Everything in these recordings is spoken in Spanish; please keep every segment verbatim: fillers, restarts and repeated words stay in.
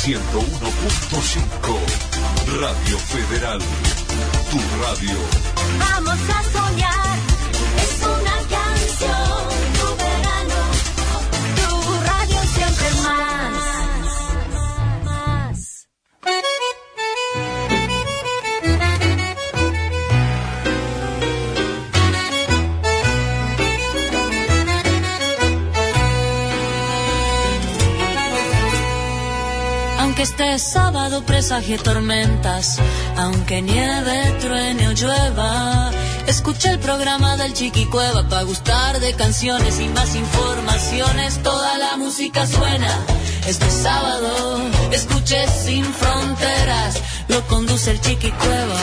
ciento uno punto cinco. Radio Federal, tu radio. Vamos a soñar, es una canción, tu verano, tu radio siempre más. Aunque este sábado presagie tormentas, aunque nieve, truene o llueva, escucha el programa del Chiquicueva pa' gustar de canciones y más informaciones. Toda la música suena, este sábado, escuche Sin Fronteras, lo conduce el Chiquicueva.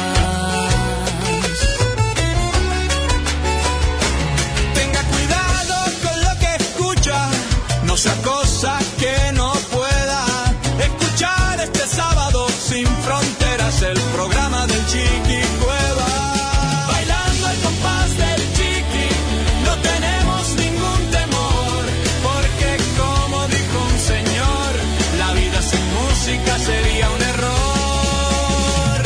Tenga cuidado con lo que escucha, no sea cosa que no pueda escuchar este sábado Sin Fronteras, el programa del Chiquicueva. Bailando al compás del Chiqui, no tenemos ningún temor, porque como dijo un señor, la vida sin música sería un error.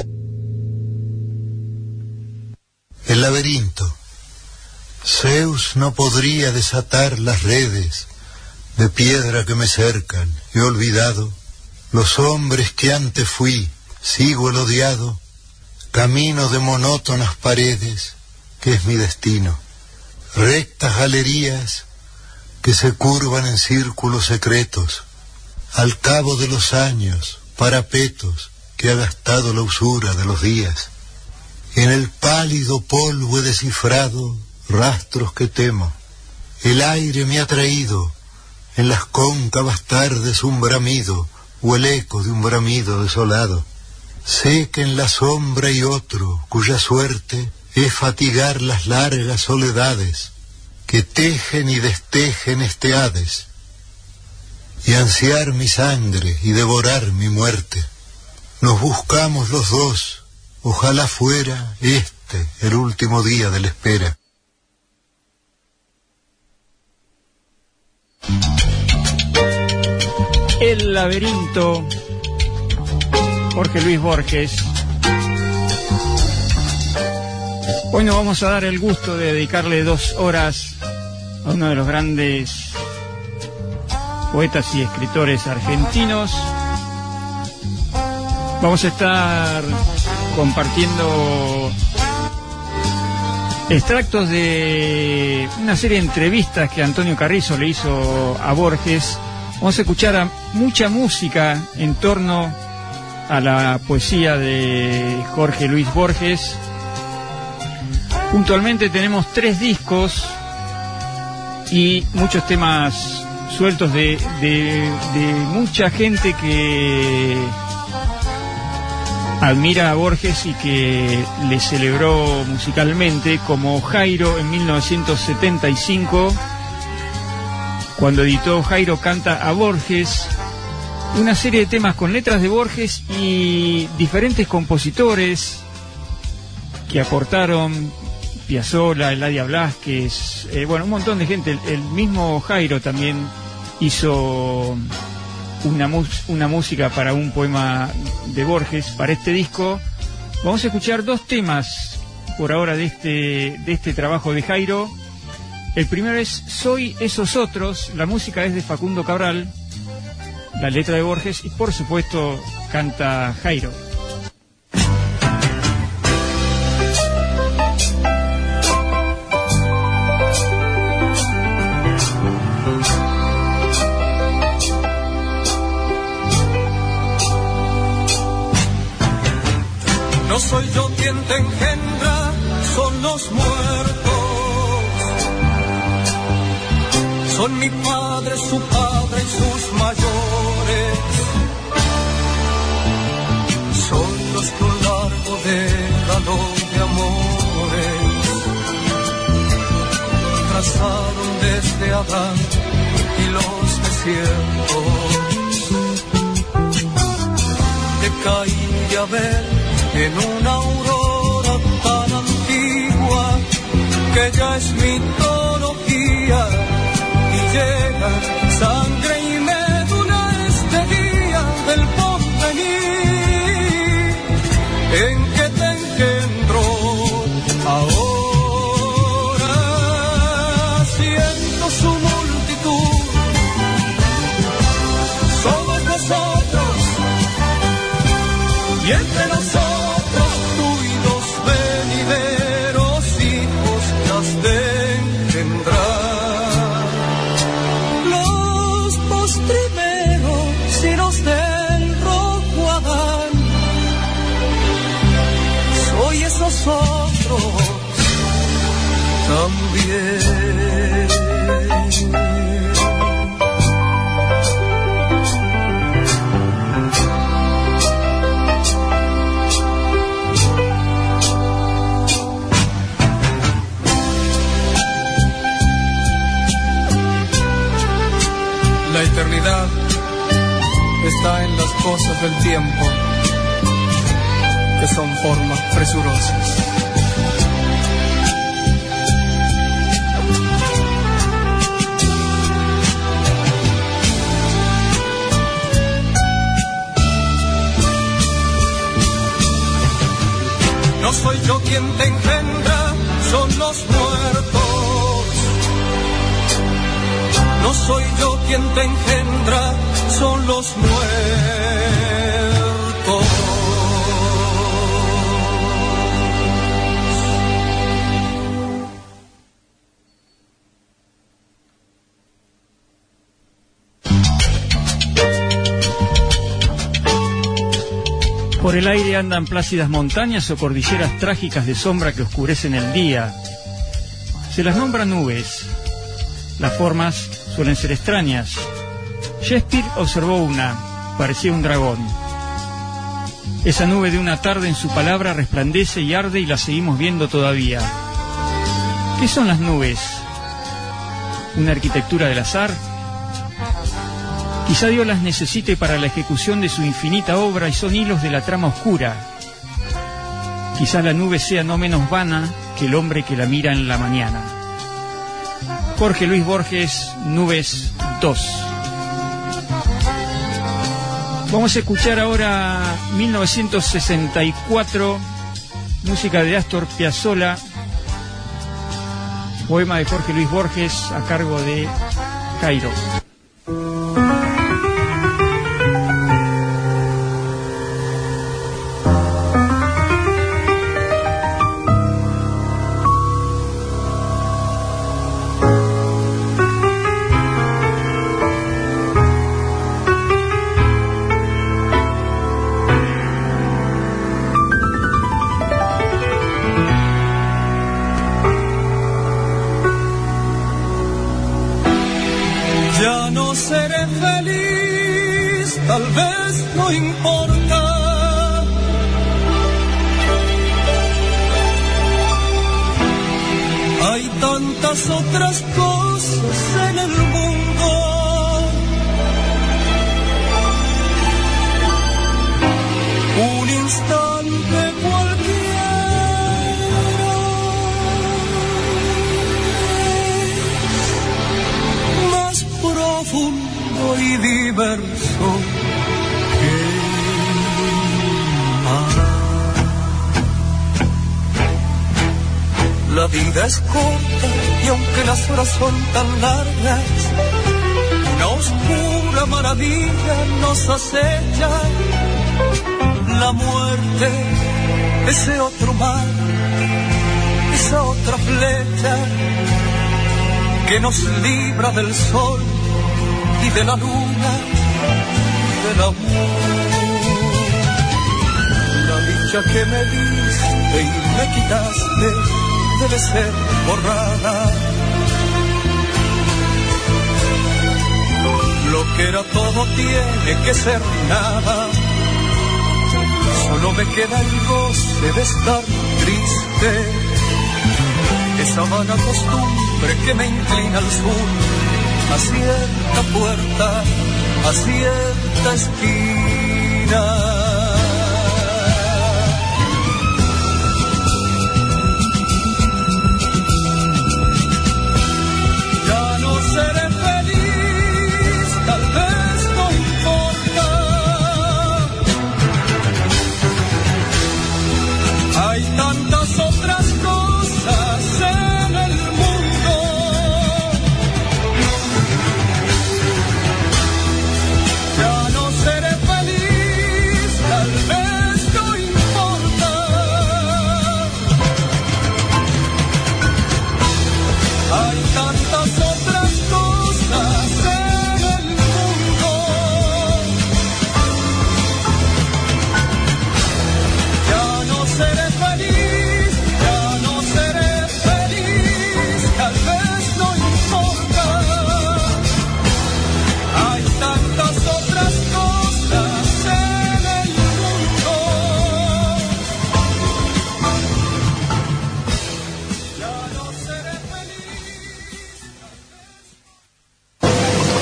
El laberinto. Zeus no podría desatar las redes de piedra que me cercan. He olvidado los hombres que antes fui, sigo el odiado camino de monótonas paredes que es mi destino, rectas galerías que se curvan en círculos secretos, al cabo de los años, parapetos que ha gastado la usura de los días. En el pálido polvo he descifrado rastros que temo, el aire me ha traído en las cóncavas tardes un bramido o el eco de un bramido desolado. Sé que en la sombra hay otro cuya suerte es fatigar las largas soledades que tejen y destejen este Hades, y ansiar mi sangre y devorar mi muerte. Nos buscamos los dos, ojalá fuera este el último día de la espera. El laberinto, Jorge Luis Borges. Hoy nos vamos a dar el gusto de dedicarle dos horas a uno de los grandes poetas y escritores argentinos. Vamos a estar compartiendo extractos de una serie de entrevistas que Antonio Carrizo le hizo a Borges. Vamos a escuchar a mucha música en torno a la poesía de Jorge Luis Borges. Puntualmente tenemos tres discos y muchos temas sueltos de, de, de mucha gente que admira a Borges y que le celebró musicalmente, como Jairo en mil novecientos setenta y cinco, cuando editó Jairo canta a Borges, una serie de temas con letras de Borges y diferentes compositores que aportaron, Piazzolla, Eladia Blasquez, eh, bueno, un montón de gente. El, el mismo Jairo también hizo una, mus- una música para un poema de Borges, para este disco. Vamos a escuchar dos temas por ahora de este, de este trabajo de Jairo. El primero es Soy esos otros, la música es de Facundo Cabral, la letra de Borges y por supuesto canta Jairo. No soy yo quien te engendra, son los muertos. Son mi padre, su padre y sus mayores. Son los que un largo décado de amores trazaron desde Adán y los desiertos de Caín y Abel en una aurora tan antigua que ya es mitología. Llega sangre y médula este día piel. La eternidad está en las cosas del tiempo, que son formas presurosas. No soy yo quien te engendra, son los muertos. No soy yo quien te engendra, son los muertos. Por el aire andan plácidas montañas o cordilleras trágicas de sombra que oscurecen el día. Se las nombra nubes. Las formas suelen ser extrañas. Shakespeare observó una, parecía un dragón. Esa nube de una tarde en su palabra resplandece y arde y la seguimos viendo todavía. ¿Qué son las nubes? ¿Una arquitectura del azar? Quizá Dios las necesite para la ejecución de su infinita obra y son hilos de la trama oscura. Quizá la nube sea no menos vana que el hombre que la mira en la mañana. Jorge Luis Borges, Nubes dos. Vamos a escuchar ahora mil novecientos sesenta y cuatro, música de Astor Piazzolla, poema de Jorge Luis Borges a cargo de Jairo. Tal vez no importa. Hay tantas otras cosas en el mundo. Un instante cualquiera, más profundo y diverso. La vida es corta y aunque las horas son tan largas, una oscura maravilla nos acecha. La muerte, ese otro mar, esa otra flecha que nos libra del sol y de la luna y del amor. La dicha que me diste y me quitaste debe ser borrada. Lo que era todo tiene que ser nada. Solo me queda el goce de estar triste. Esa vana costumbre que me inclina al sur, a cierta puerta, a cierta esquina. Seré feliz, tal vez no importa. Hay tantas otras cosas en el mundo. Ya no seré feliz,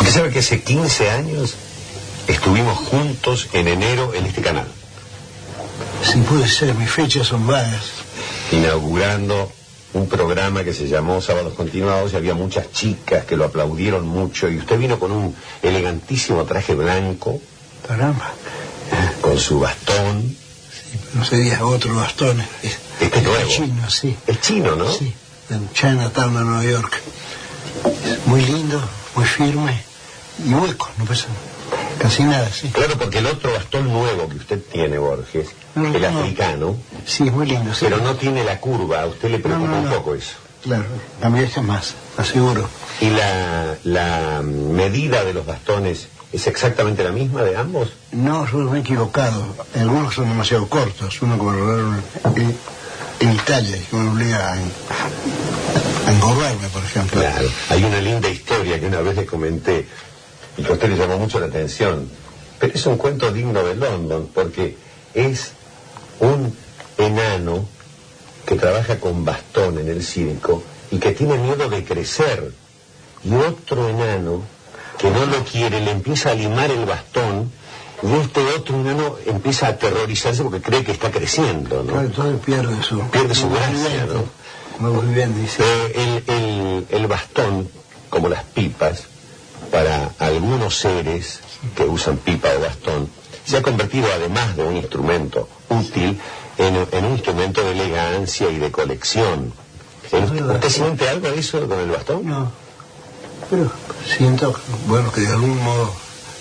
Usted sabe que hace quince años estuvimos juntos en enero en este canal. Sí, puede ser, mis fechas son vagas. Inaugurando un programa que se llamó Sábados Continuados, y había muchas chicas que lo aplaudieron mucho, y usted vino con un elegantísimo traje blanco. Caramba. Con su bastón. Sí, pero sería otro bastón. Este es nuevo. Es chino, sí. Es chino, ¿no? Sí, en Chinatown, de Nueva York. Es muy lindo, muy firme y hueco, no pasa casi nada, sí. Claro, porque el otro bastón nuevo que usted tiene, Borges, no, el no. africano, sí, es muy lindo, sí. Pero no tiene la curva, a usted le preocupa no, no, no. un poco eso. Claro, a mí es más, aseguro. ¿Y la, la medida de los bastones es exactamente la misma de ambos? No, yo me he equivocado. Algunos son demasiado cortos. Uno como lo en, en Italia, que me obliga a, a engordarme, por ejemplo. Claro, hay una linda historia que una vez le comenté y que a usted le llamó mucho la atención. Pero es un cuento digno de London, porque es un enano que trabaja con bastón en el circo y que tiene miedo de crecer. Y otro enano que no lo quiere, le empieza a limar el bastón, y este otro enano empieza a aterrorizarse porque cree que está creciendo, ¿no? Claro, entonces pierde su... Pierde su gracia, ¿no? Muy bien, dice. Eh, el, el, el bastón, como las pipas, para algunos seres que usan pipa o bastón, se ha convertido, además de un instrumento útil, en, en un instrumento de elegancia y de colección. ¿Usted, ¿Usted siente algo de eso con el bastón? No. Pero siento, bueno, que de algún modo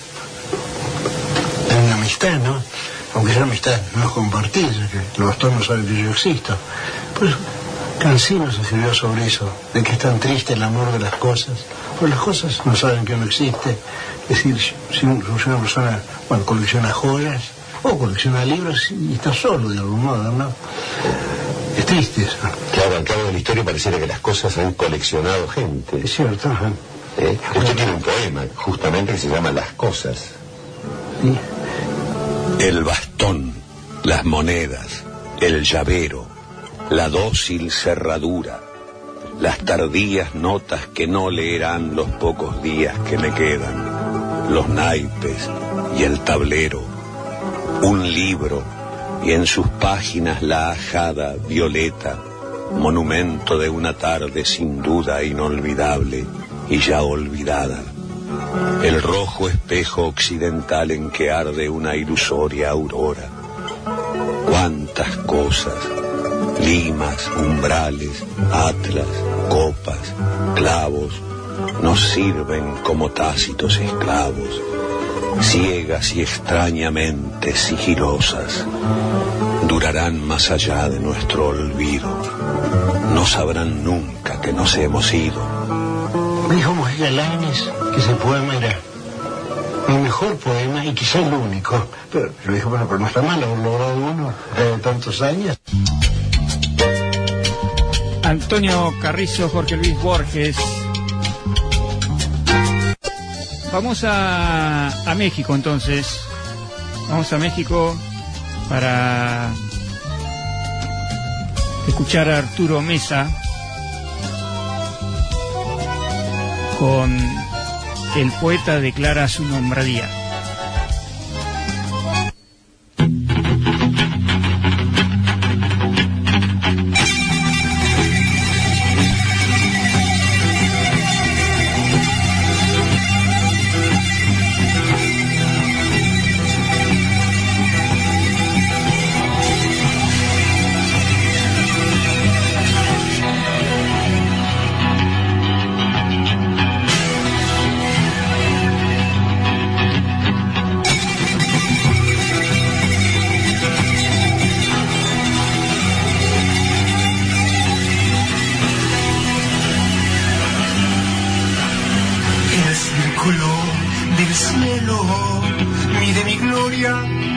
hay una amistad, ¿no? Aunque esa amistad no es compartida, que el bastón no sabe que yo existo. Pues Cansino se escribió sobre eso, de que es tan triste el amor de las cosas. Pues las cosas no saben que uno existe. Es decir, si una persona, bueno, colecciona joyas o colecciona libros y está solo de algún modo, ¿no? Es triste eso. Claro, al cabo de la historia pareciera que las cosas han coleccionado gente. Es cierto, ¿eh? ¿Eh? Usted tiene un poema, justamente, que se llama Las Cosas. ¿Sí? El bastón, las monedas, el llavero, la dócil cerradura, las tardías notas que no leerán los pocos días que me quedan, los naipes y el tablero, un libro y en sus páginas la ajada violeta, monumento de una tarde sin duda inolvidable y ya olvidada, el rojo espejo occidental en que arde una ilusoria aurora. Cuántas cosas, limas, umbrales, atlas, copas, clavos, nos sirven como tácitos esclavos, ciegas y extrañamente sigilosas, durarán más allá de nuestro olvido, no sabrán nunca que nos hemos ido. Me dijo Mojica Lainez que ese poema era mi mejor poema y quizá el único. Pero yo dije, bueno, pero no está mal haber logrado uno de tantos años. Antonio Carrizo, Jorge Luis Borges. Vamos a, a México entonces. Vamos a México para escuchar a Arturo Mesa con El poeta declara su nombradía. Del cielo, mide mi gloria.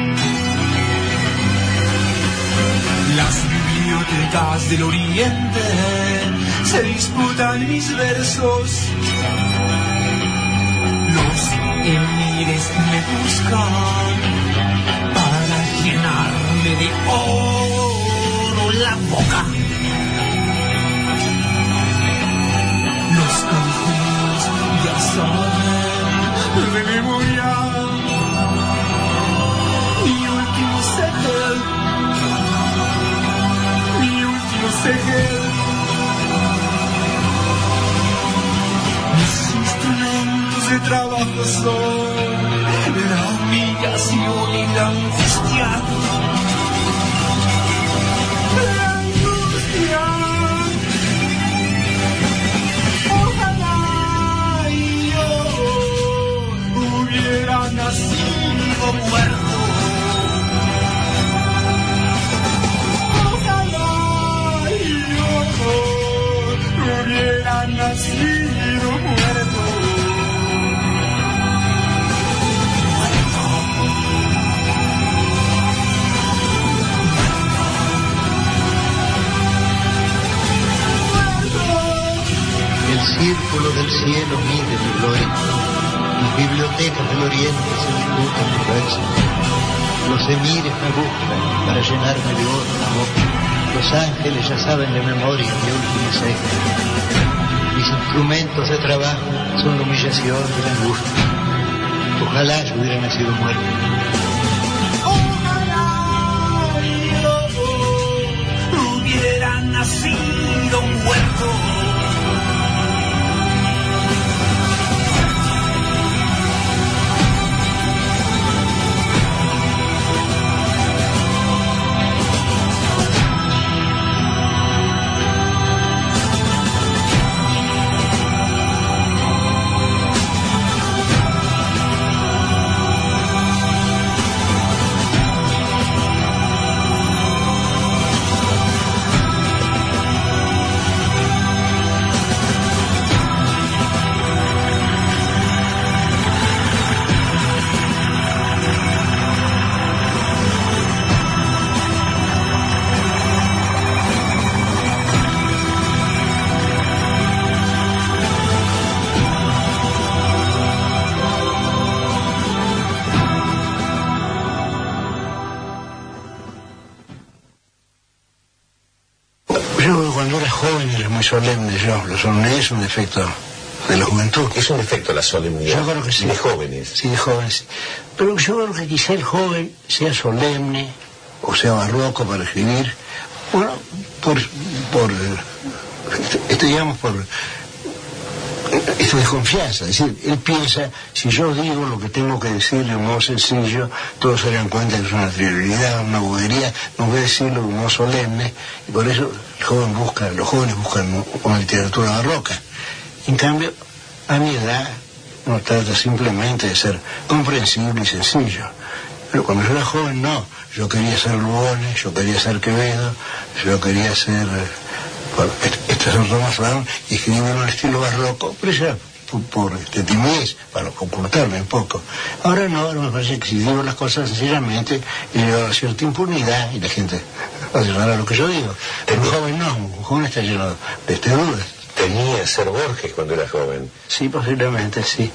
Las bibliotecas del oriente se disputan mis versos. Los emires me buscan para llenarme de oro la boca. Los callejones ya saben ese trabajo son la humillación y la angustia. La angustia. Ojalá yo hubiera nacido muerto. Ojalá yo hubiera nacido muerto. El círculo del cielo mide mi gloria. Las bibliotecas del oriente se disputan mi verso. Los emires me buscan para llenarme de oro la boca. Los ángeles ya saben de memoria mi última ceja. Mis instrumentos de trabajo son la humillación y la angustia. Ojalá yo hubiera nacido muerto. Ojalá yo hubiera nacido muerto. Solemne, yo, la solemnidad es un defecto de la juventud. Es un defecto la solemnidad. Yo creo que sí. De jóvenes. Sí, de jóvenes. Pero yo creo que quizá el joven sea solemne o sea barroco para escribir, bueno, por, por esto digamos por esta desconfianza. Es decir, él piensa, si yo digo lo que tengo que decir de un modo sencillo, todos se dan cuenta que es una trivialidad, una bobería, no voy a decirlo de un modo solemne, y por eso el joven busca, los jóvenes buscan una literatura barroca. En cambio, a mi edad, uno trata simplemente de ser comprensible y sencillo. Pero cuando yo era joven, no. Yo quería ser Lugones, yo quería ser Quevedo, yo quería ser... Bueno, este es otro más raro, y escribir en un estilo barroco, pero ya por, por este, timidez, para ocultarme un poco. Ahora no, ahora me parece que si digo las cosas sencillamente, y le doy cierta impunidad, y la gente va a cerrar lo que yo digo. Pero un joven no, un joven está lleno de este dudas. ¿Tenía ser Borges cuando era joven? Sí, posiblemente, sí.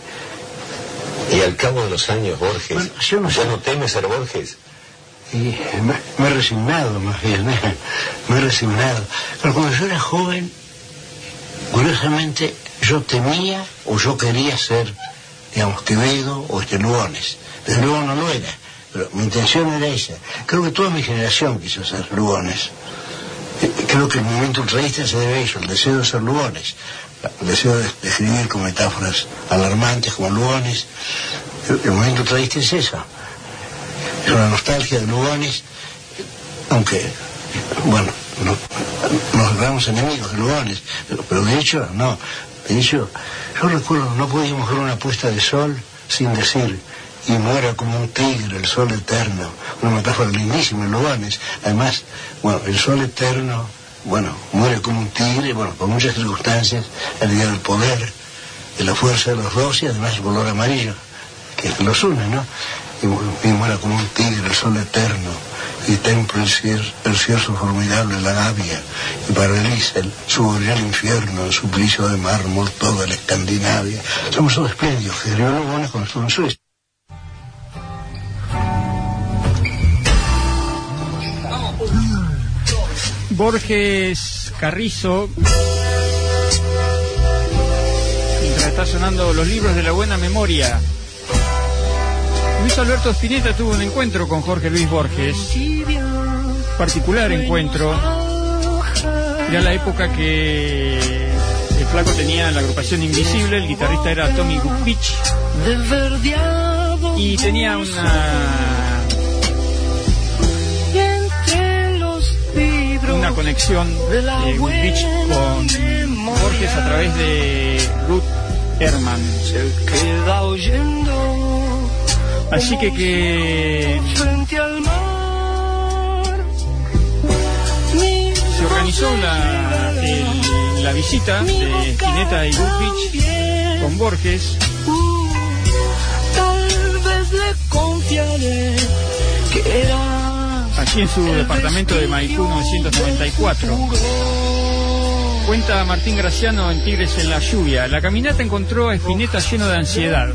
Y al cabo de los años, Borges, bueno, yo no ¿ya sé. no teme ser Borges? Y me, me he resignado, más bien, ¿eh? me he resignado. Pero cuando yo era joven, curiosamente, yo temía o yo quería ser, digamos, Quevedo o este Lugones. Desde luego no lo era, pero mi intención era esa. Creo que toda mi generación quiso ser Lugones. Creo que el movimiento ultraísta se debe a eso, el deseo de ser Lugones, el deseo de, de escribir con metáforas alarmantes como Lugones. El, el movimiento ultraísta es eso. Es una nostalgia de Lugones, aunque, bueno, no, nos vemos enemigos de Lugones, pero, pero de hecho, no. De hecho, yo recuerdo, no podíamos ver una puesta de sol sin decir, y muera como un tigre el sol eterno, una metáfora lindísima de Lugones. Además, bueno, el sol eterno, bueno, muere como un tigre, bueno, por muchas circunstancias, la idea del poder, de la fuerza de los dos y además el color amarillo, que es que los une, ¿no? Y, y muera como un tigre el sol eterno, y templo el, cier, el cierzo formidable la gavia, y paraliza el subiría al infierno, el suplicio de mármol, toda la Escandinavia. Somos todos espléndidos, que escribió Lugones cuando estuvo en Suiza. Borges Carrizo, mientras está sonando los libros de la buena memoria. Luis Alberto Spinetta tuvo un encuentro con Jorge Luis Borges, particular encuentro. Era la época que El flaco tenía la agrupación Invisible, el guitarrista era Tommy Gutbich y tenía una una conexión de Gutbich con Borges a través de Ruth Herman. Así que que se organizó la, el, la visita de Spinetta y Gutbich con Borges. Allí en su departamento de Maipú novecientos noventa y cuatro. Cuenta Martín Graciano en Tigres en la lluvia. La caminata encontró a Spinetta lleno de ansiedad.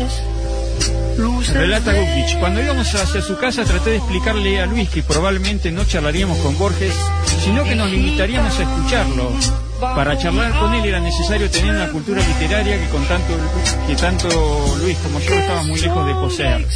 Relata Gutbich: cuando íbamos hacia su casa traté de explicarle a Luis que probablemente no charlaríamos con Borges, sino que nos limitaríamos a escucharlo. Para charlar con él era necesario tener una cultura literaria que con tanto que tanto Luis como yo estaba muy lejos de poseer.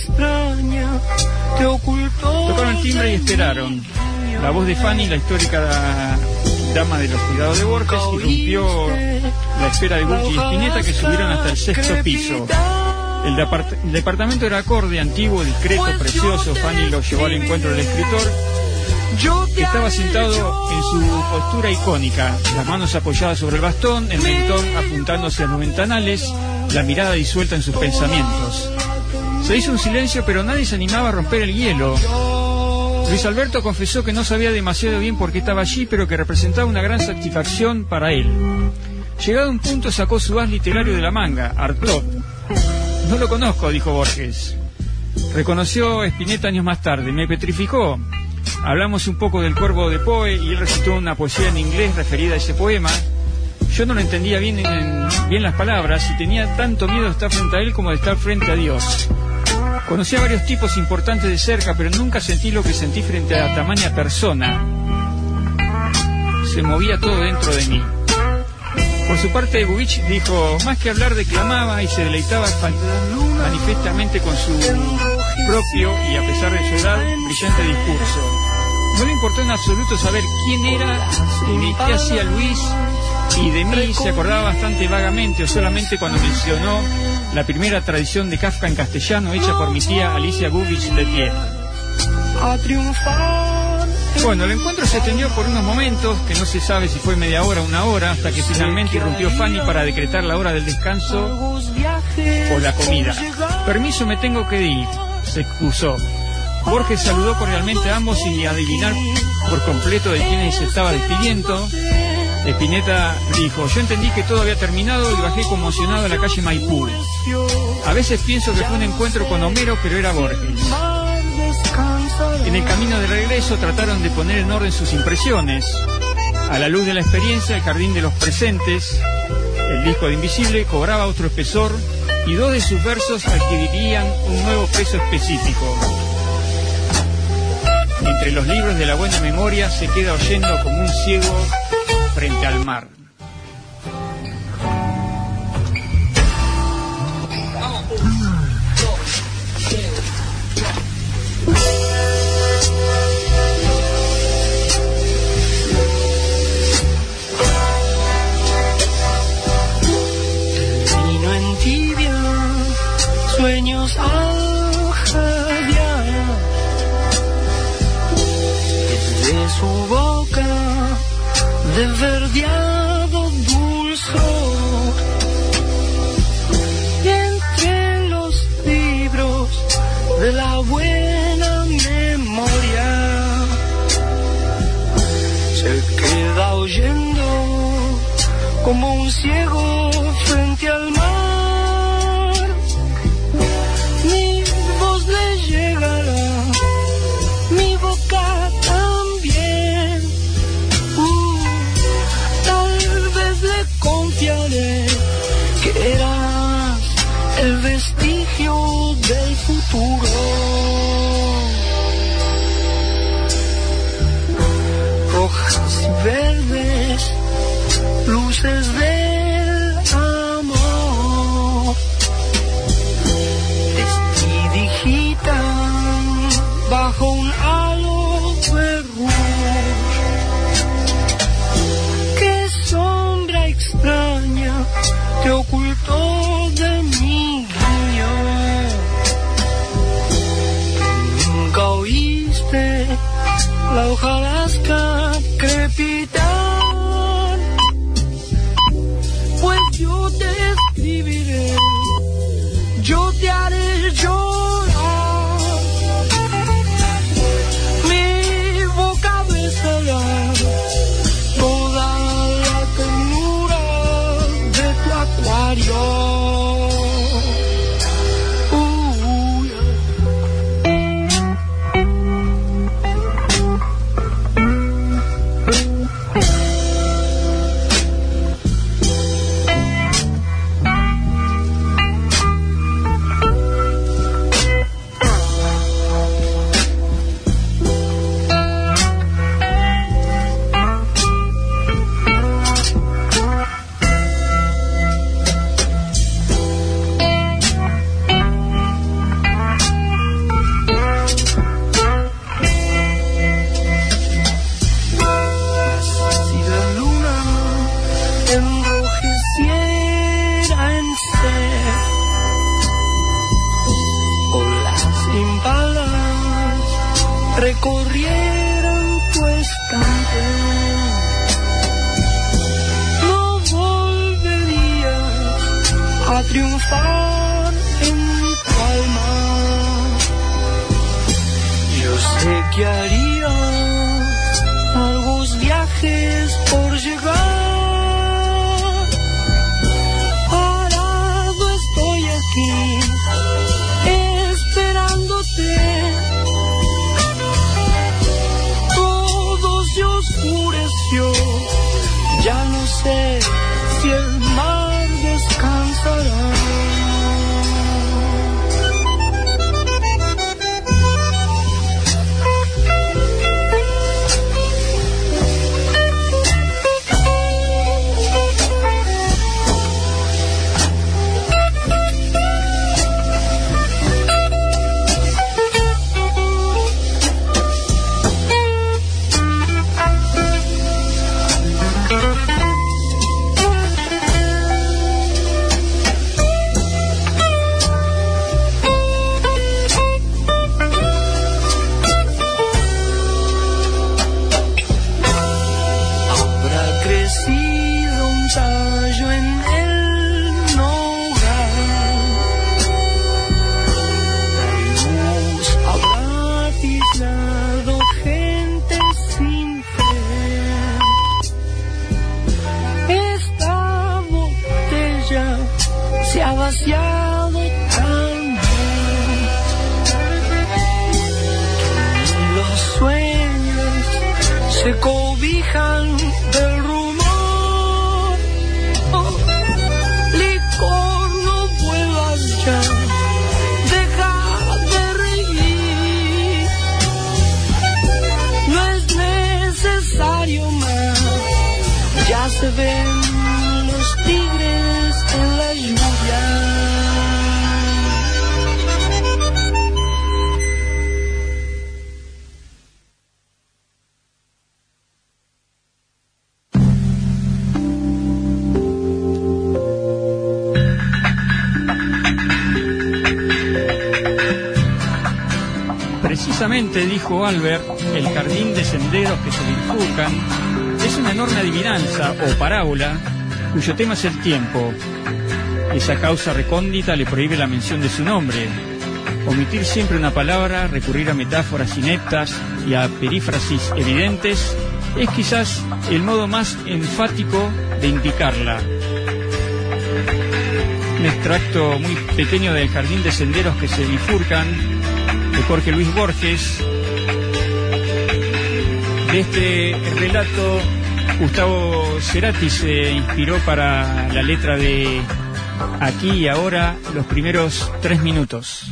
Tocaron el timbre y esperaron. La voz de Fanny, la histórica dama de los cuidados de Borges, irrumpió la espera de Gucci y Spinetta, que subieron hasta el sexto piso. El, depart el departamento era acorde, antiguo, discreto, precioso. Fanny lo llevó al encuentro del escritor, que estaba sentado en su postura icónica, las manos apoyadas sobre el bastón, el mentón apuntando hacia los ventanales, la mirada disuelta en sus pensamientos. Se hizo un silencio, pero nadie se animaba a romper el hielo. Luis Alberto confesó que no sabía demasiado bien por qué estaba allí, pero que representaba una gran satisfacción para él. Llegado a un punto, sacó su as literario de la manga, Artaud. No lo conozco, dijo Borges. Reconoció Spinetta años más tarde. Me petrificó. Hablamos un poco del Cuervo de Poe y él recitó una poesía en inglés referida a ese poema. Yo no lo entendía bien, en, bien las palabras y tenía tanto miedo de estar frente a él como de estar frente a Dios. Conocí a varios tipos importantes de cerca, pero nunca sentí lo que sentí frente a tamaña persona. Se movía todo dentro de mí. Por su parte, Gutbich dijo: más que hablar, declamaba y se deleitaba manifiestamente con su propio y, a pesar de su edad, brillante discurso. No le importó en absoluto saber quién era ni qué hacía Luis, y de mí se acordaba bastante vagamente, o solamente cuando mencionó la primera tradición de Kafka en castellano hecha por mi tía Alicia Gutbich de pie. Bueno, el encuentro se extendió por unos momentos, que no se sabe si fue media hora o una hora, hasta que finalmente irrumpió Fanny para decretar la hora del descanso o la comida. Permiso, me tengo que ir, se excusó. Borges saludó cordialmente a ambos sin adivinar por completo de quiénes se estaba despidiendo. Spinetta dijo: yo entendí que todo había terminado y bajé conmocionado a la calle Maipú. A veces pienso que fue un encuentro con Homero, pero era Borges. En el camino de regreso trataron de poner en orden sus impresiones. A la luz de la experiencia, el jardín de los presentes, el disco de Invisible, cobraba otro espesor y dos de sus versos adquirirían un nuevo peso específico. Entre los libros de la buena memoria se queda oyendo como un ciego frente al mar. Vino en tibia, sueños al jadear, desde su boca de verdeado dulzor, y entre los libros de la buena memoria se queda oyendo como un ciego frente al mar. Mi voz le llegará, mi boca también. Confiaré que eras el vestigio del futuro. Rojas y verdes, luces del amor, destidigitan bajo un halo de rouge. Qué sombra extraña la hojarasca crepitar, pues yo te escribiré, yo te haré llorar, mi boca besará toda la ternura de tu acuario. Recorrieron tu estante, no volverías a triunfar en tu alma. Yo sé que harías largos viajes por llegar. Parado estoy aquí, esperándote. Oscureció, ya no sé si el mar descansará. Vaciado también, los sueños se cobijan del rumor. Oh, licor, no vuelvas ya, deja de reír, no es necesario más, ya se ven los tigres en la lluvia. Precisamente, dijo Albert, el jardín de senderos que se bifurcan es una enorme adivinanza o parábola cuyo tema es el tiempo. Esa causa recóndita le prohíbe la mención de su nombre. Omitir siempre una palabra, recurrir a metáforas ineptas y a perífrasis evidentes es quizás el modo más enfático de indicarla. Un extracto muy pequeño del Jardín de senderos que se bifurcan de Jorge Luis Borges. De este relato, Gustavo Cerati se inspiró para la letra de Aquí y Ahora, los primeros tres minutos.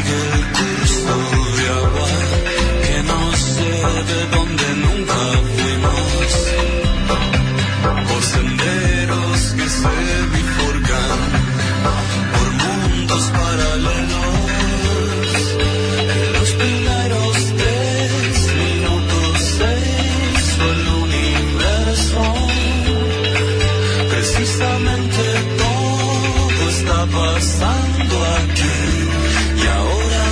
el curso de agua que nos lleve donde nunca fuimos, por senderos que se bifurcan, por mundos paralelos. En los primeros tres minutos se hizo el universo. Precisamente todo está pasando aquí y ahora.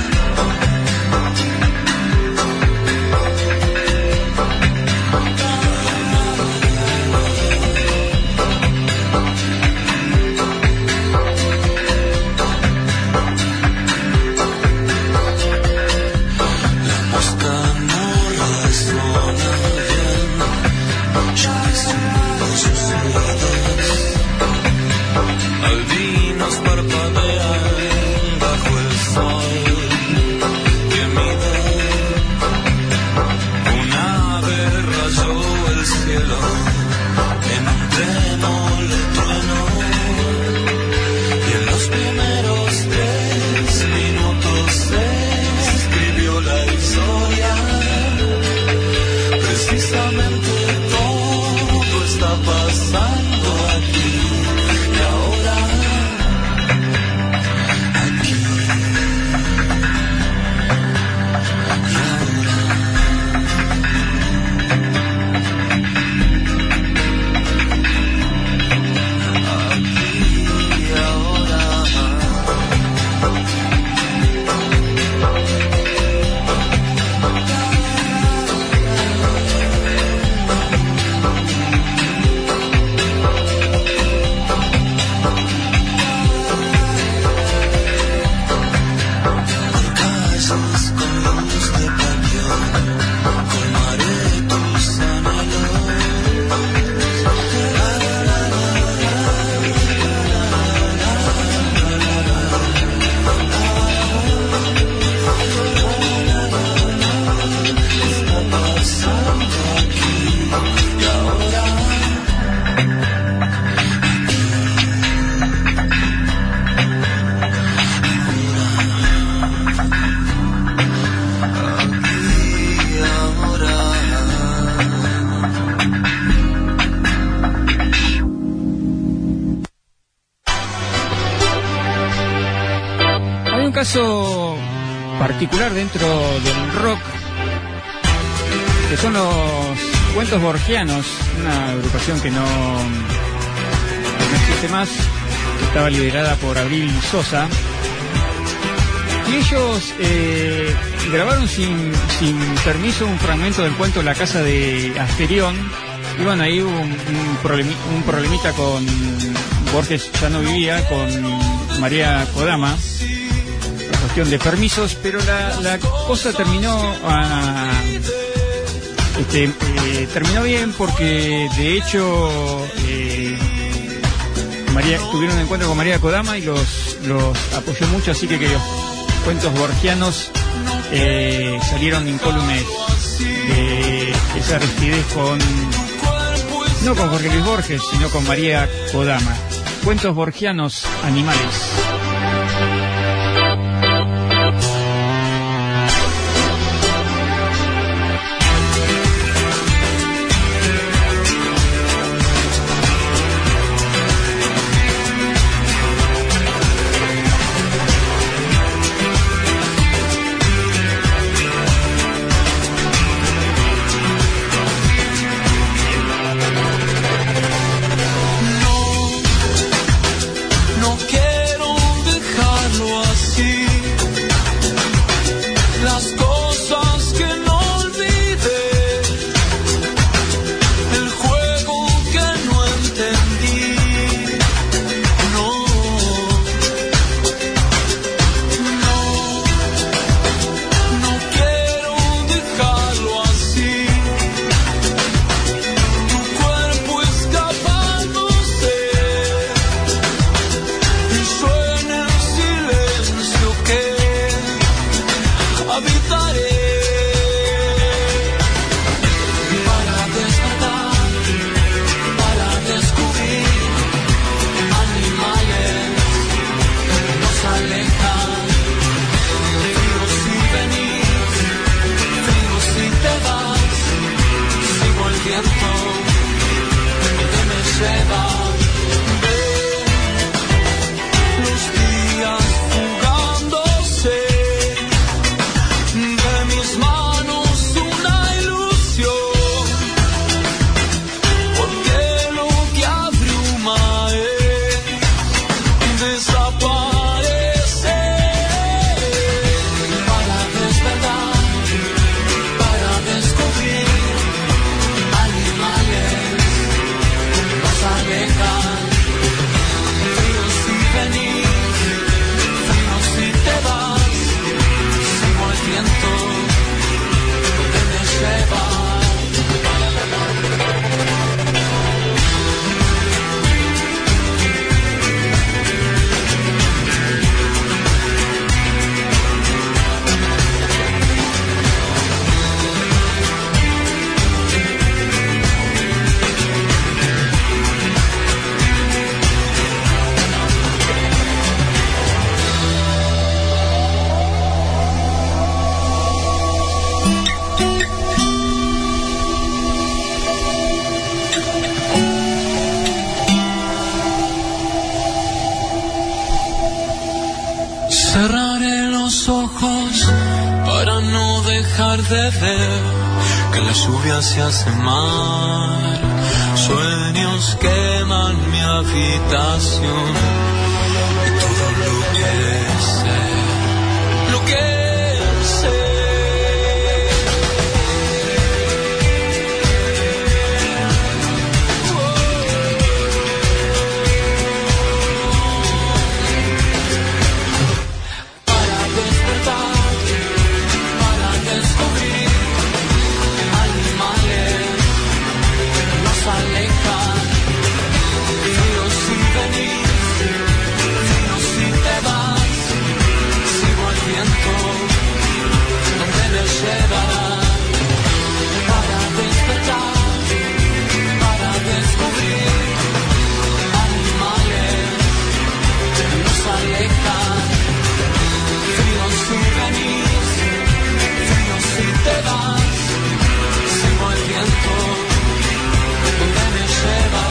La mosca no razona bien, ya disimula sus oídos. Albinos parpadean bajo el sol que mide. Un ave rayó el cielo en un trémolo trueno. Y en los primeros tres minutos se escribió la historia. Precisamente todo está pasando aquí y ahora. Aquí y ahora. Aquí y ahora. Por calles con luz de patio, colmaré tus anhelos. Está pasando aquí y ahora. Aquí y ahora. Hay un caso particular dentro del rock, que son los Cuentos Borgianos, una agrupación que no, no existe más, que estaba liderada por Abril Sosa. Y ellos eh, grabaron sin, sin permiso un fragmento del cuento La casa de Asterión. Y bueno, ahí hubo un, un, problemi, un problemita con Borges, ya no vivía, con María Kodama, la cuestión de permisos, pero la, la cosa terminó a, este, eh, terminó bien porque de hecho eh, María, tuvieron un encuentro con María Kodama y los, los apoyó mucho, así que, que los Cuentos Borgianos eh, salieron incólumes de esa rigidez con, no con Jorge Luis Borges, sino con María Kodama. Cuentos Borgianos, Animales. No quiero cerraré los ojos para no dejar de ver que la lluvia se hace mar. Sueños queman mi habitación y todo lo que sé, lo que sé. Para despertar, para descubrir animales nos alejan, fríos si venís, fríos si te vas, sigo el viento donde me lleva. Para despertar, para descubrir animales nos alejan, fríos si venís, fríos si te vas, sigo el viento donde me lleva.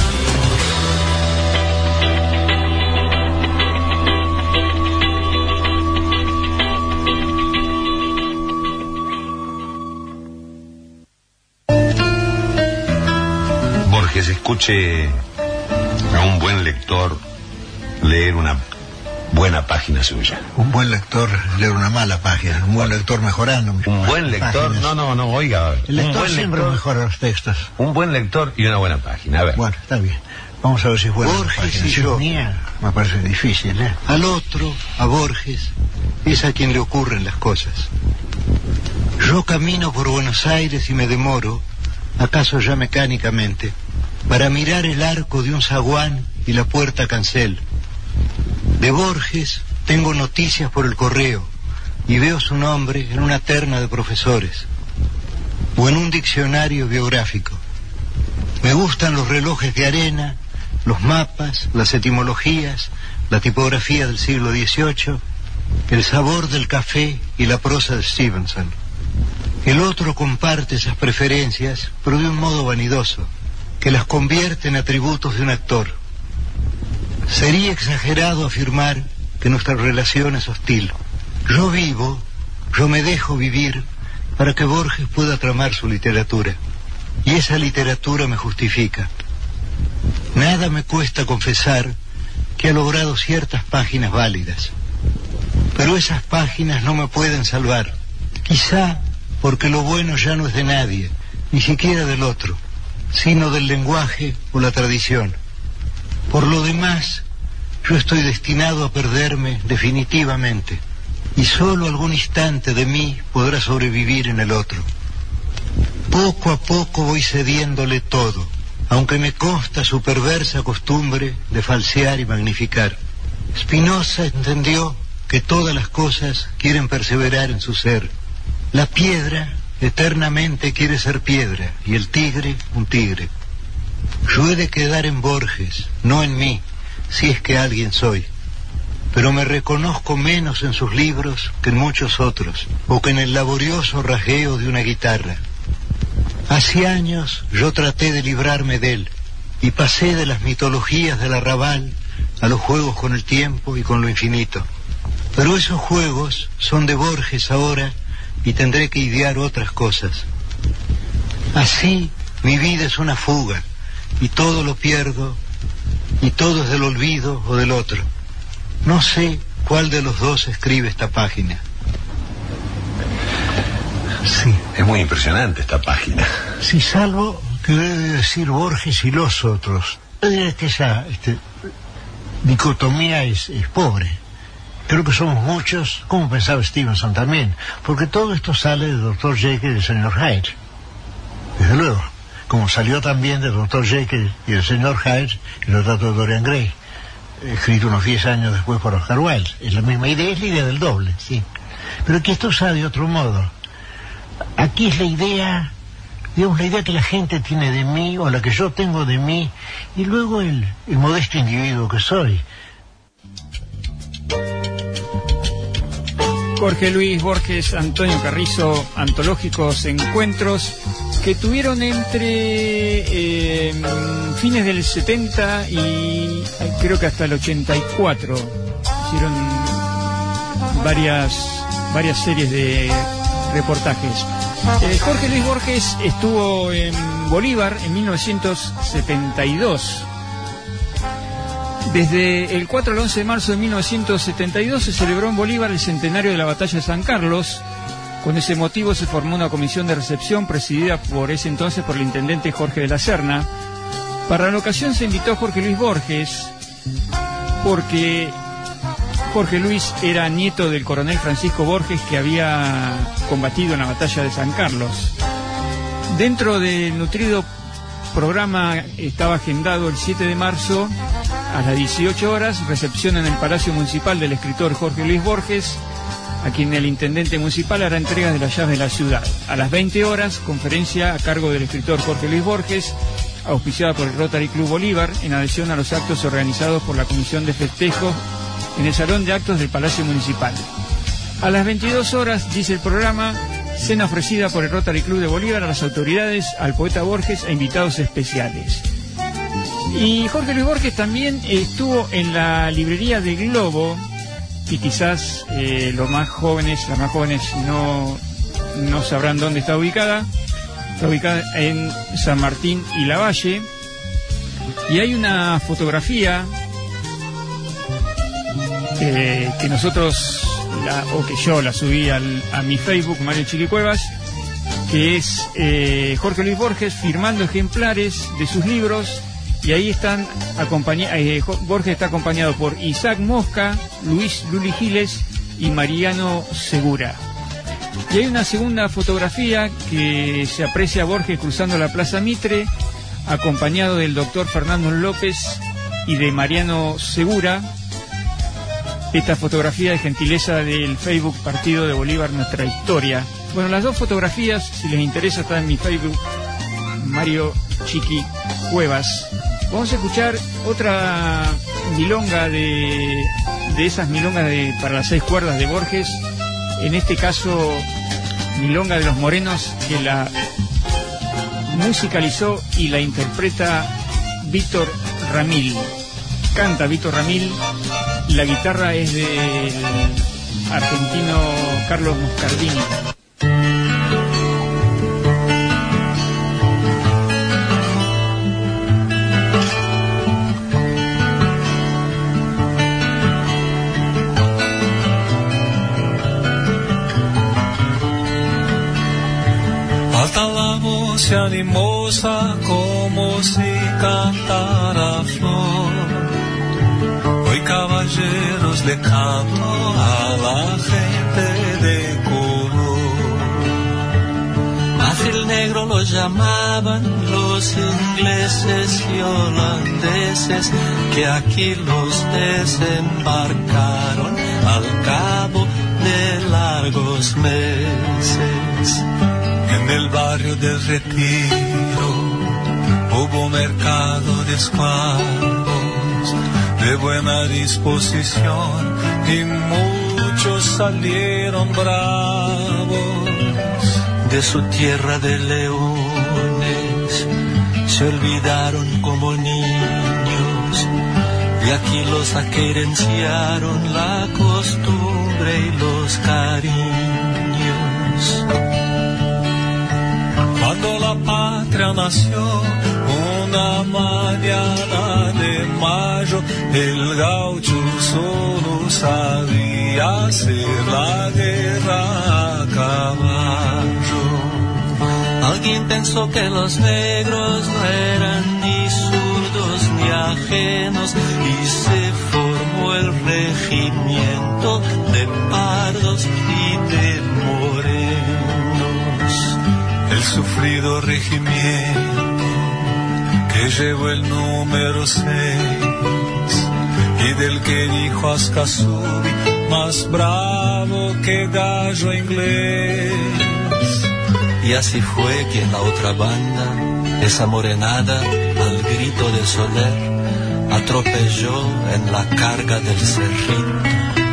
Borges, escuche a un buen lector leer una buena página suya. Un buen lector leer una mala página, un buen lector mejorando. Un buen lector, páginas. no, no, no, oiga. El lector un buen siempre lector, mejora los textos. Un buen lector y una buena página, a ver. Bueno, está bien. Vamos a ver si es buena. Borges página. y Si yo. es mía, me parece difícil, ¿eh? Al otro, a Borges, es a quien le ocurren las cosas. Yo camino por Buenos Aires y me demoro, acaso ya mecánicamente, para mirar el arco de un zaguán y la puerta cancel. De Borges tengo noticias por el correo y veo su nombre en una terna de profesores o en un diccionario biográfico. Me gustan los relojes de arena, los mapas, las etimologías, la tipografía del siglo dieciocho, el sabor del café y la prosa de Stevenson. El otro comparte esas preferencias, pero de un modo vanidoso, que las convierte en atributos de un actor. Sería exagerado afirmar que nuestra relación es hostil. Yo vivo, yo me dejo vivir para que Borges pueda tramar su literatura. Y esa literatura me justifica. Nada me cuesta confesar que ha logrado ciertas páginas válidas. Pero esas páginas no me pueden salvar. Quizá porque lo bueno ya no es de nadie, ni siquiera del otro, sino del lenguaje o la tradición. Por lo demás, yo estoy destinado a perderme definitivamente, y solo algún instante de mí podrá sobrevivir en el otro. Poco a poco voy cediéndole todo, aunque me consta su perversa costumbre de falsear y magnificar. Spinoza entendió que todas las cosas quieren perseverar en su ser. La piedra eternamente quiere ser piedra, y el tigre un tigre. Yo he de quedar en Borges, no en mí, si es que alguien soy. Pero me reconozco menos en sus libros que en muchos otros, o que en el laborioso rasgueo de una guitarra. Hace años yo traté de librarme de él, y pasé de las mitologías del arrabal a los juegos con el tiempo y con lo infinito. Pero esos juegos son de Borges ahora, y tendré que idear otras cosas. Así, mi vida es una fuga, y todo lo pierdo, y todo es del olvido o del otro. No sé cuál de los dos escribe esta página. Sí. Es muy impresionante esta página. Sí, salvo que debe decir Borges y los otros. Es que esa este, dicotomía es, es pobre. Creo que somos muchos, como pensaba Stevenson también, porque todo esto sale del doctor Jekyll y del señor Hyde. Desde luego, como salió también del doctor Jekyll y del señor Hyde el retrato de Dorian Gray, escrito unos diez años después por Oscar Wilde. Es la misma idea, es la idea del doble, sí. Pero aquí esto sale de otro modo. Aquí es la idea, digamos, la idea que la gente tiene de mí, o la que yo tengo de mí, y luego el, el modesto individuo que soy. Jorge Luis Borges, Antonio Carrizo, antológicos encuentros que tuvieron entre eh, fines del setenta y creo que hasta el ochenta y cuatro. Hicieron varias, varias series de reportajes. Eh, Jorge Luis Borges estuvo en Bolívar en mil novecientos setenta y dos. Desde el cuatro al once de marzo de mil novecientos setenta y dos se celebró en Bolívar el centenario de la batalla de San Carlos. Con ese motivo se formó una comisión de recepción presidida por ese entonces por el intendente Jorge de la Serna. Para la ocasión se invitó a Jorge Luis Borges porque Jorge Luis era nieto del coronel Francisco Borges, que había combatido en la batalla de San Carlos. Dentro del nutrido programa estaba agendado el siete de marzo a las dieciocho horas, recepción en el Palacio Municipal del escritor Jorge Luis Borges, a quien el intendente municipal hará entrega de las llaves de la ciudad. A las veinte horas, conferencia a cargo del escritor Jorge Luis Borges, auspiciada por el Rotary Club Bolívar, en adhesión a los actos organizados por la Comisión de Festejos en el Salón de Actos del Palacio Municipal. A las veintidós horas, dice el programa, cena ofrecida por el Rotary Club de Bolívar a las autoridades, al poeta Borges e invitados especiales. Y Jorge Luis Borges también estuvo en la librería de Globo, y quizás eh, los más jóvenes, las más jóvenes no, no sabrán dónde está ubicada. Está ubicada en San Martín y Lavalle, y hay una fotografía eh, que nosotros, la, o que yo la subí al, a mi Facebook, Mario Chiqui Cuevas, que es eh, Jorge Luis Borges firmando ejemplares de sus libros, y ahí están acompañados, eh, Borges está acompañado por Isaac Mosca, Luis Luli Giles y Mariano Segura. Y hay una segunda fotografía que se aprecia a Borges cruzando la Plaza Mitre, acompañado del doctor Fernando López y de Mariano Segura. Esta fotografía de gentileza del Facebook Partido de Bolívar Nuestra Historia. Bueno, las dos fotografías, si les interesa, están en mi Facebook, Mario Chiqui Cuevas. Vamos a escuchar otra milonga de, de esas milongas de, para las seis cuerdas de Borges. En este caso, milonga de los Morenos, que la musicalizó y la interpreta Víctor Ramil. Canta Víctor Ramil, la guitarra es del argentino Carlos Moscardini. Alta la voz animosa como si cantara flor. Hoy caballeros le canto a la gente de color. Más el negro lo llamaban los ingleses y holandeses, que aquí los desembarcaron al cabo de largos meses. En el barrio del Retiro hubo mercado de esclavos de buena disposición, y muchos salieron bravos de su tierra de leones. Se olvidaron como niños, y aquí los aquerenciaron la costumbre y los cariños. Cuando la patria nació, una mañana de mayo, el gaucho solo sabía hacer la guerra a caballo. Alguien pensó que los negros no eran ni zurdos ni ajenos, y se formó el regimiento de pardos y de morenos. El sufrido regimiento que llevó el número seis, y del que dijo Ascasubi, más bravo que gallo inglés. Y así fue que en la otra banda, esa morenada, al grito de Soler, atropelló en la carga del Cerrito.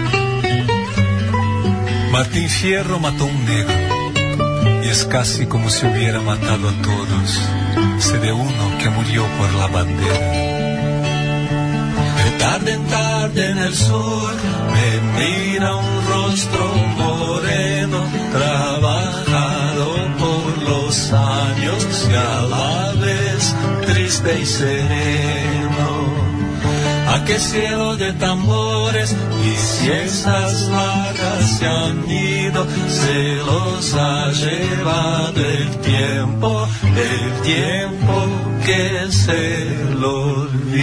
Martín Fierro mató a un negro, y es casi como si hubiera matado a todos. Sé de uno que murió por la bandera. Tarde en tarde en el sur me mira un rostro moreno, trabajado por los años y a la vez triste y sereno. A qué cielo de tambores, y si esas barras se han ido, se los ha llevado el tiempo, el tiempo que se lo olvidó.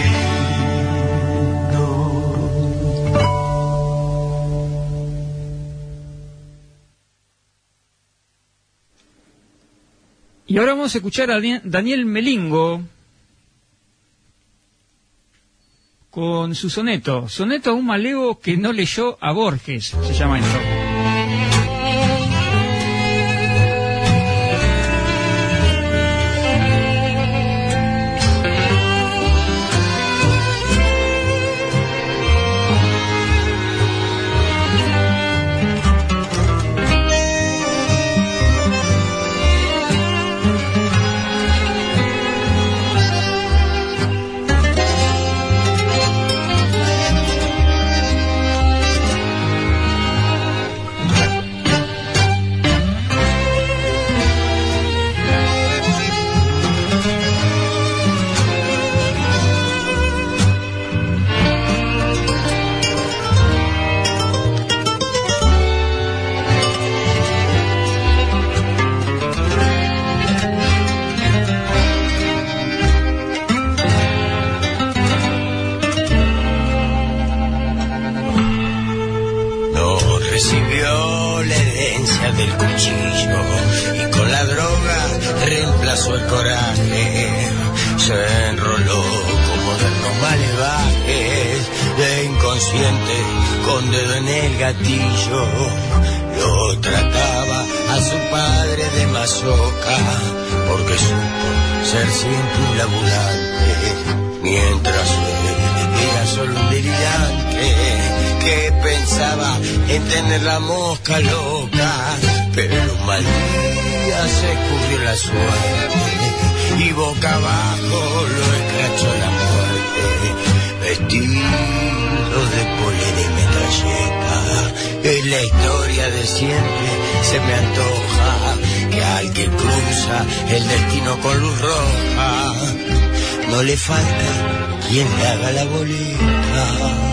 Y ahora vamos a escuchar a Daniel Melingo con su soneto, soneto a un malego que no leyó a Borges, se llama esto. Lo trataba a su padre de masoca, porque supo ser siempre un laburante, mientras él era solo un delirante que pensaba en tener la mosca loca. Pero un mal día se cubrió la suerte y boca abajo lo escrachó la muerte, vestido de polera y metralleta. Es la historia de siempre, se me antoja que al que cruza el destino con luz roja no le falta quien le haga la boleta.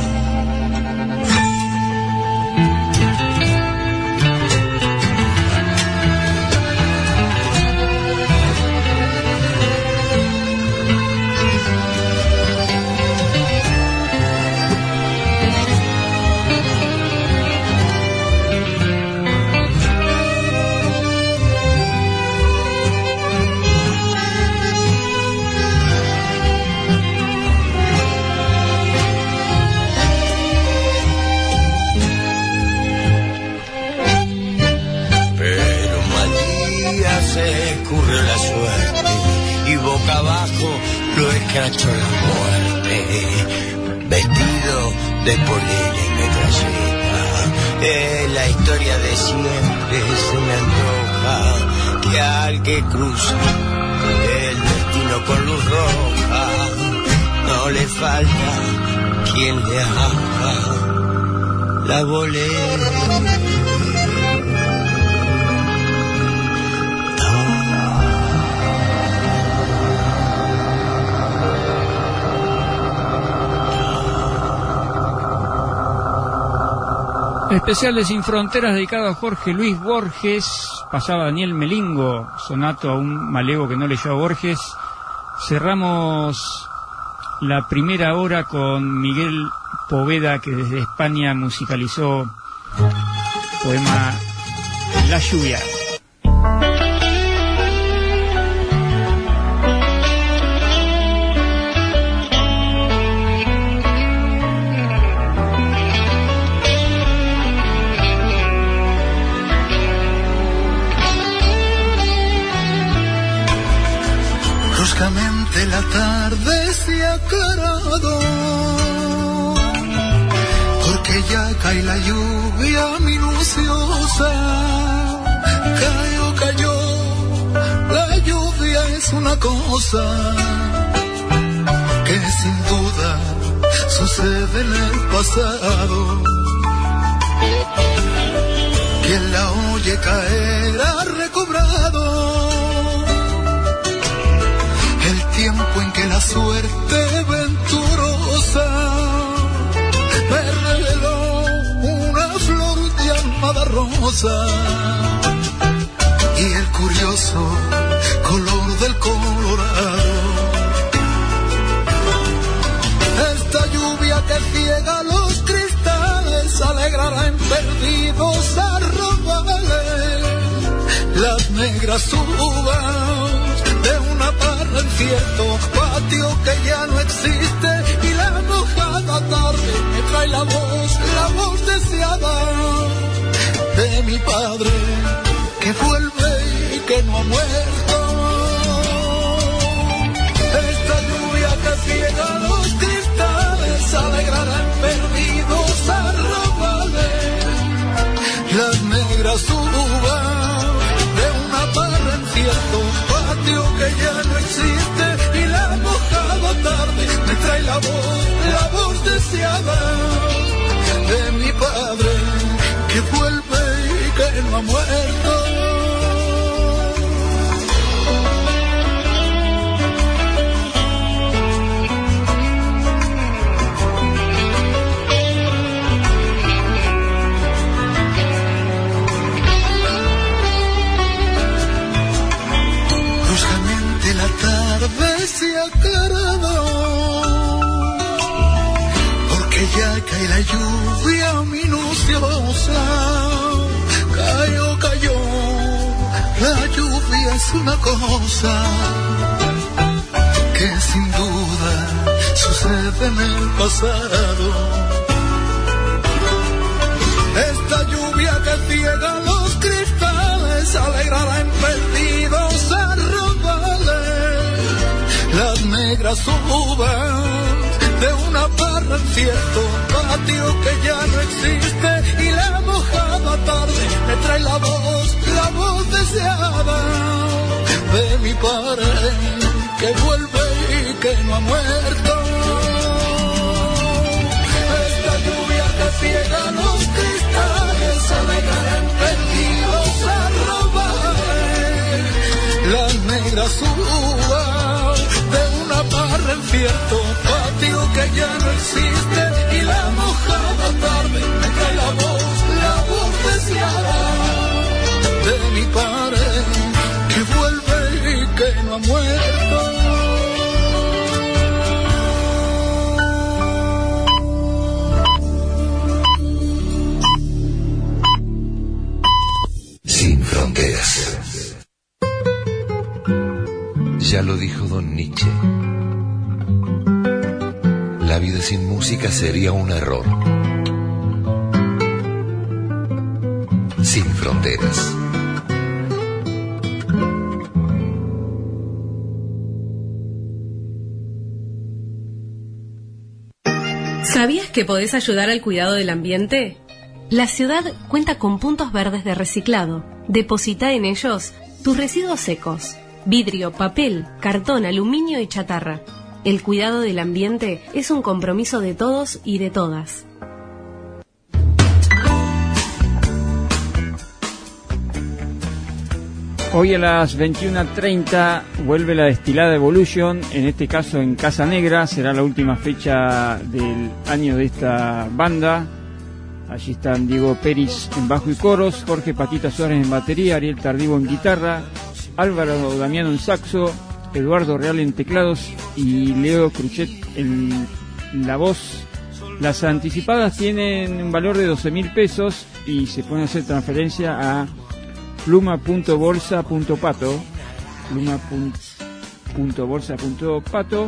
Escrachó la muerte, vestido de polera y metralleta. Es la historia de siempre, se me antoja que al que cruza el destino con luz roja no le falta quien le haga la boleta. Especial de Sin Fronteras dedicado a Jorge Luis Borges. Pasaba Daniel Melingo, sonato a un malego que no leyó a Borges. Cerramos la primera hora con Miguel Poveda, que desde España musicalizó poema La lluvia. Bruscamente la tarde se ha aclarado, porque ya cae la lluvia minuciosa. Cayó, cayó, la lluvia es una cosa que sin duda sucede en el pasado. Quien la oye caer ha recobrado el tiempo en que la suerte venturosa me reveló una flor llamada rosa y el curioso color del Colorado. Esta lluvia que ciega los cristales alegrará en perdidos arrabales las negras uvas de una parra en cierto patio que ya no existe, y la mojada tarde me trae la voz, la voz deseada de mi padre que vuelve y que no ha muerto. Esta lluvia que ciega los cristales alegrará en perdidos arrabales las negras uvas de una parra en cierto patio que ya no existe, y la mojada tarde me trae la voz, la voz deseada de mi padre que vuelve y que no ha muerto. Se ha aclarado, porque ya cae la lluvia minuciosa. Cayó, cayó, la lluvia es una cosa que sin duda sucede en el pasado. Esta lluvia que ciega los cristales alegrará en perdidos arrabales las negras uvas de una parra en cierto patio que ya no existe, y la mojada tarde me trae la voz, la voz deseada de mi padre que vuelve y que no ha muerto. Esta lluvia que ciega los cristales alegrará en perdidos arrabales las negras uvas de una parra en cierto patio que ya no existe, y la mojada tarde me trae la voz, la voz deseada de mi padre que vuelve y que no ha muerto. Sin fronteras. Ya lo dijo Don Nietzsche. La vida sin música sería un error. Sin fronteras. ¿Sabías que podés ayudar al cuidado del ambiente? La ciudad cuenta con puntos verdes de reciclado. Deposita en ellos tus residuos secos: vidrio, papel, cartón, aluminio y chatarra. El cuidado del ambiente es un compromiso de todos y de todas. Hoy a las veintiuna treinta vuelve la destilada Evolution, en este caso en Casa Negra. Será la última fecha del año de esta banda. Allí están Diego Peris en bajo y coros, Jorge Patita Suárez en batería, Ariel Tardivo en guitarra, Álvaro Damiano en saxo, Eduardo Real en teclados y Leo Cruchet en la voz. Las anticipadas tienen un valor de doce mil pesos y se pueden hacer transferencia a pluma punto bolsa punto pato, pluma punto bolsa punto pato.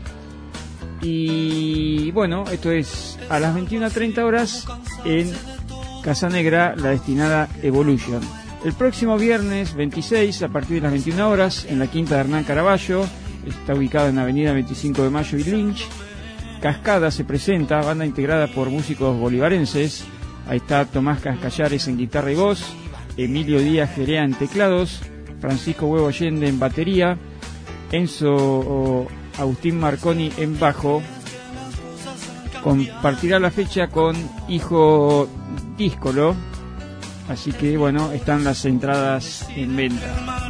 Y bueno, esto es a las veintiuna treinta horas en Casa Negra, la destinada Evolution. El próximo viernes veintiséis, a partir de las veintiuna horas, en la quinta de Hernán Caraballo, está ubicado en avenida veinticinco de Mayo y Lynch, Cascada se presenta, banda integrada por músicos bolivarenses. Ahí está Tomás Cascallares en guitarra y voz, Emilio Díaz Gerea en teclados, Francisco Huevo Allende en batería, Enzo Agustín Marconi en bajo, compartirá la fecha con Hijo Díscolo, así que bueno, están las entradas en venta.